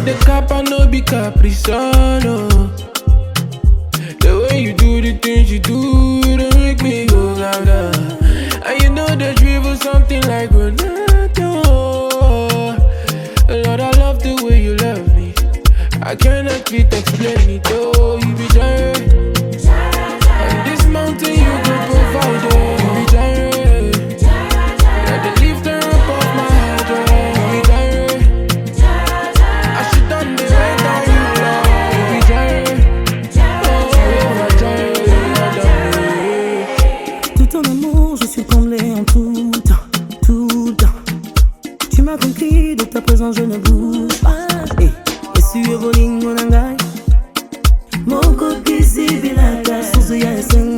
the cap and no be Caprisano. The way you do the things you do, they make me go gaga. And you know they dribble something like Ronaldo. Lord, I love the way you love me. I cannot quit explaining it, oh, you be giant. On this mountain you go provide, oh, you be giant. You're the lifter up of my head, oh, you be giant. I should done the right now, you love, you be giant. Oh, you are giant, Tout ton amour, je suis comblé en tout temps, tout le temps. Tu m'as conquis, de ta présence je ne bouge pas. Et sur Boling, mon angai. Mon copie, c'est Bilaka, sous ce y'a